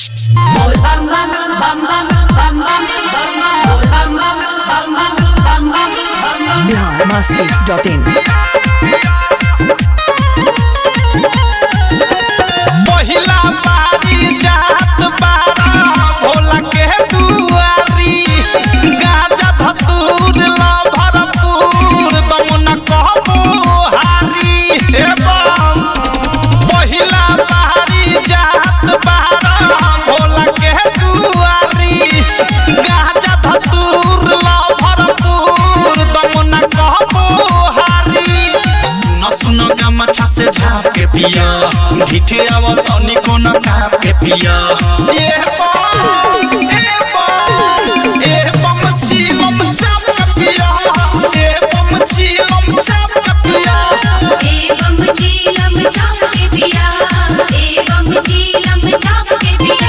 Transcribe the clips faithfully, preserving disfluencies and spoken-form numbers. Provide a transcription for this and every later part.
Bihar Masti dot इन। पहिला बारी जात बारा भोला के दुआरी, गाजा धतूर ला भरपूर तुम न कहबो हारी। पहिला बारी जात बारा भोला के दुआरी, गाजा धतूर ला भरपूर तुम न कहबो हारी। सुनो सुनो गमछा से झाप के पिया, ढिठे आवत तनी कोना काप के पिया। ए बम ए बम ए बम छीलम चाप के पिया, ए बम छीलम चाप के पिया, ए बम छीलम चाप के पिया, ए बम छीलम चाप के पिया।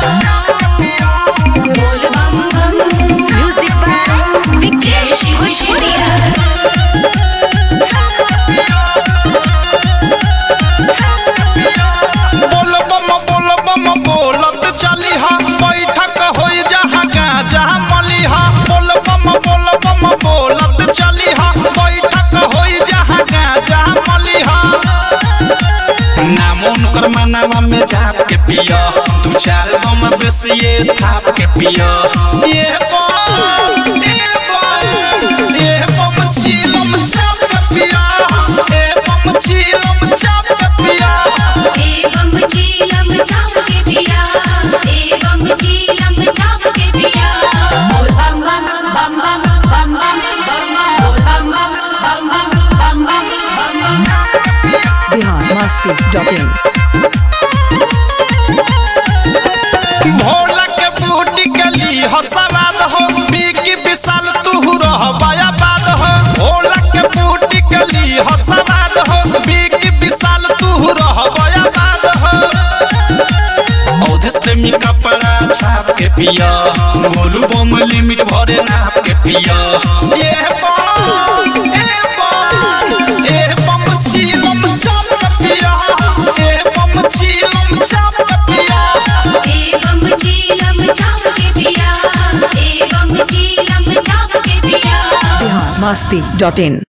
बोल बम बम म्यूजिक बाय विकेश शिव शिवरिया। चली हा बैठक होई जहाँ गाजा मली हा। बोल बम बोल बम बोलत चली हा बैठक होई जहाँ गाजा मली हा। नाम उनकर मनावा में जाप के पिया, दू चार गम बेसिए थाप के पिया। ये बम ये बम ये बम छीलम चाप के पिया, ये बम छीलम चाप के पिया, ए बम छीलम चाप के पिया, ए बम छीलम चाप के पिया। बोल बम बम बम बम बम बम बम बोल बम बम बम बम बम बम। Bihar Masti dot in. भोला के बूटी गली हो सवाद हो, बीकी विशाल तू रह बाया बाद हो। भोला के बूटी गली हो सवाद हो, बीकी विशाल तू रह बाया बाद हो। औधस प्रेमी कपड़ा छाप के पिया, गोलू बम लिमिट भरे नाप के पिया। ये बम ये बम ये बम छीलम चाप के पिया, ये बम छीलम चाप के पिया, ए बम छीलम चाप के पिया, ए बम छीलम चाप के पिया। बिहार मस्ती डॉट इन।